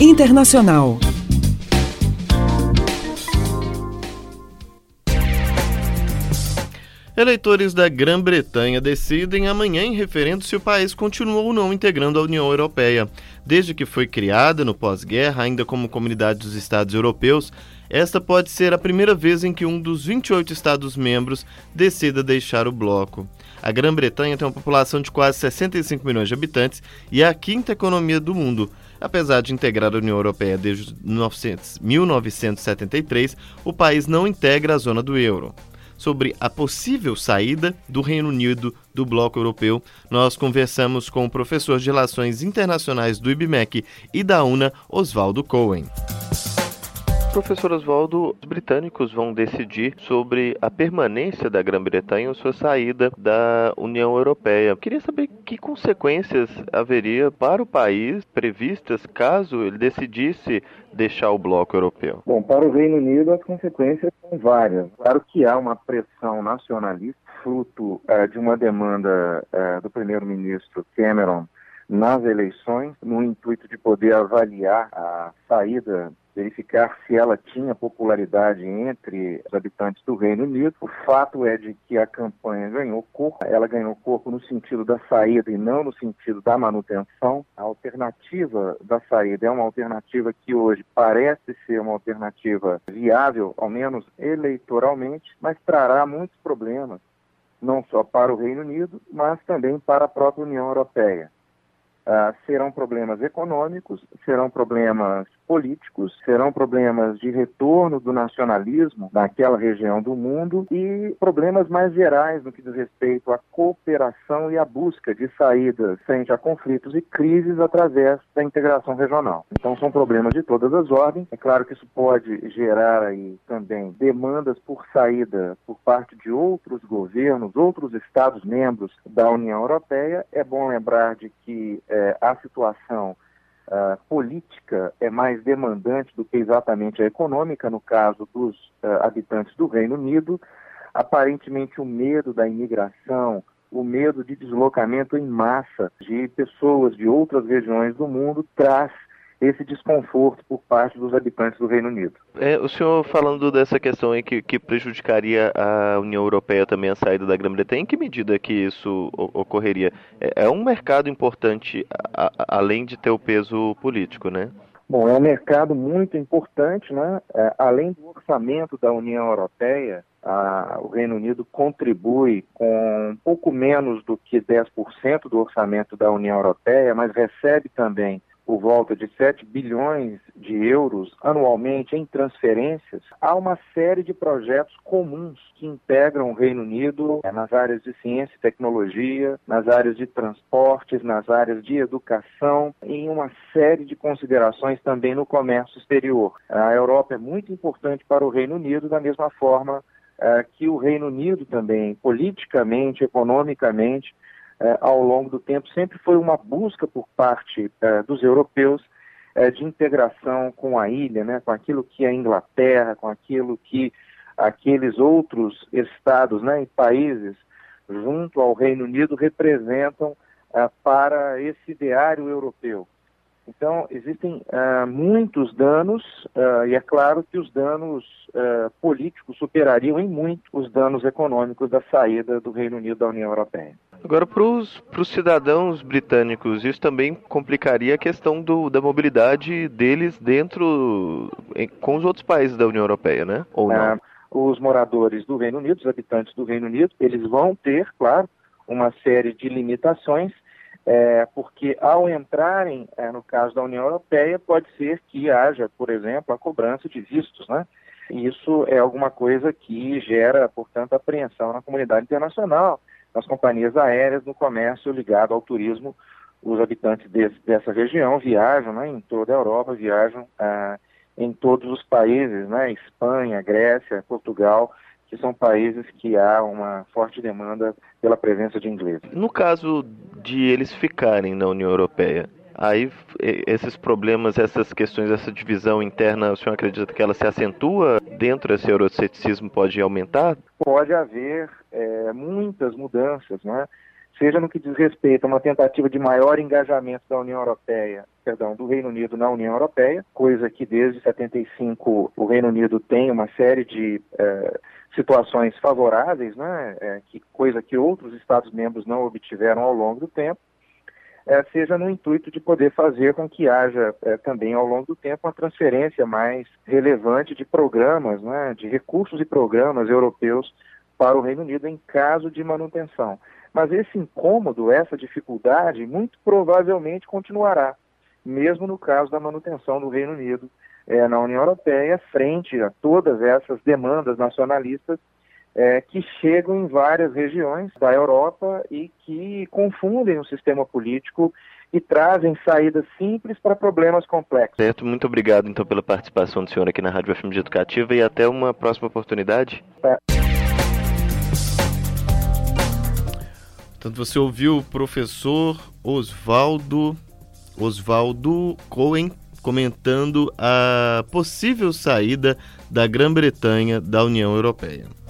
Internacional. Eleitores da Grã-Bretanha decidem amanhã em referendo se o país continua ou não integrando a União Europeia. Desde que foi criada no pós-guerra, ainda como comunidade dos Estados Europeus, esta pode ser a primeira vez em que um dos 28 Estados-membros decida deixar o bloco. A Grã-Bretanha tem uma população de quase 65 milhões de habitantes e é a quinta economia do mundo. Apesar de integrar a União Europeia desde 1973, o país não integra a zona do euro. Sobre a possível saída do Reino Unido do bloco europeu, nós conversamos com o professor de Relações Internacionais do IBMEC e da UNA, Oswaldo Cohen. Professor Oswaldo, os britânicos vão decidir sobre a permanência da Grã-Bretanha ou sua saída da União Europeia. Queria saber que consequências haveria para o país previstas caso ele decidisse deixar o bloco europeu. Bom, para o Reino Unido as consequências são várias. Claro que há uma pressão nacionalista, fruto de uma demanda do primeiro-ministro Cameron nas eleições, no intuito de poder avaliar a saída, verificar se ela tinha popularidade entre os habitantes do Reino Unido. O fato é de que a campanha ganhou corpo, ela ganhou corpo no sentido da saída e não no sentido da manutenção. A alternativa da saída é uma alternativa que hoje parece ser uma alternativa viável, ao menos eleitoralmente, mas trará muitos problemas, não só para o Reino Unido, mas também para a própria União Europeia. Serão problemas econômicos, serão problemas políticos, serão problemas de retorno do nacionalismo naquela região do mundo e problemas mais gerais no que diz respeito à cooperação e à busca de saídas frente a conflitos e crises através da integração regional. Então são problemas de todas as ordens. É claro que isso pode gerar aí também demandas por saída por parte de outros governos, outros Estados-membros da União Europeia. É bom lembrar de que a situação política é mais demandante do que exatamente a econômica, no caso dos habitantes do Reino Unido. Aparentemente o medo da imigração, o medo de deslocamento em massa de pessoas de outras regiões do mundo traz esse desconforto por parte dos habitantes do Reino Unido. O senhor falando dessa questão aí que prejudicaria a União Europeia também a saída da Grã-Bretanha, em que medida que isso ocorreria? É um mercado importante, além de ter o peso político, né? Bom, é um mercado muito importante, né? Além do orçamento da União Europeia, o Reino Unido contribui com um pouco menos do que 10% do orçamento da União Europeia, mas recebe também por volta de 7 bilhões de euros anualmente em transferências. Há uma série de projetos comuns que integram o Reino Unido nas áreas de ciência e tecnologia, nas áreas de transportes, nas áreas de educação, em uma série de considerações também no comércio exterior. A Europa é muito importante para o Reino Unido, da mesma forma que o Reino Unido também, politicamente, economicamente, ao longo do tempo, sempre foi uma busca por parte dos europeus de integração com a ilha, né, com aquilo que a Inglaterra, com aquilo que aqueles outros estados, né, e países junto ao Reino Unido representam para esse ideário europeu. Então, existem muitos danos, e é claro que os danos políticos superariam em muito os danos econômicos da saída do Reino Unido da União Europeia. Agora, para os cidadãos britânicos, isso também complicaria a questão da mobilidade deles com os outros países da União Europeia, né? Ou não? Os moradores do Reino Unido, os habitantes do Reino Unido, eles vão ter, claro, uma série de limitações, porque ao entrarem, no caso da União Europeia, pode ser que haja, por exemplo, a cobrança de vistos, né? E isso é alguma coisa que gera, portanto, apreensão na comunidade internacional, nas companhias aéreas, no comércio ligado ao turismo. Os habitantes dessa região viajam, né, em toda a Europa, viajam em todos os países, né, Espanha, Grécia, Portugal, que são países que há uma forte demanda pela presença de ingleses. No caso de eles ficarem na União Europeia, aí esses problemas, essas questões, essa divisão interna, o senhor acredita que ela se acentua dentro desse euroceticismo, pode aumentar? Pode haver muitas mudanças, né? seja no que diz respeito a uma tentativa de maior engajamento da União Europeia, do Reino Unido na União Europeia, coisa que desde 75 o Reino Unido tem uma série de situações favoráveis, né, coisa que outros Estados-membros não obtiveram ao longo do tempo, seja no intuito de poder fazer com que haja também ao longo do tempo uma transferência mais relevante de programas, né, de recursos e programas europeus para o Reino Unido em caso de manutenção. Mas esse incômodo, essa dificuldade, muito provavelmente continuará, mesmo no caso da manutenção do Reino Unido na União Europeia, frente a todas essas demandas nacionalistas que chegam em várias regiões da Europa e que confundem o sistema político e trazem saídas simples para problemas complexos. Certo, muito obrigado então pela participação do senhor aqui na Rádio FM Educativa e até uma próxima oportunidade. Portanto, você ouviu o professor Oswaldo Cohen comentando a possível saída da Grã-Bretanha da União Europeia.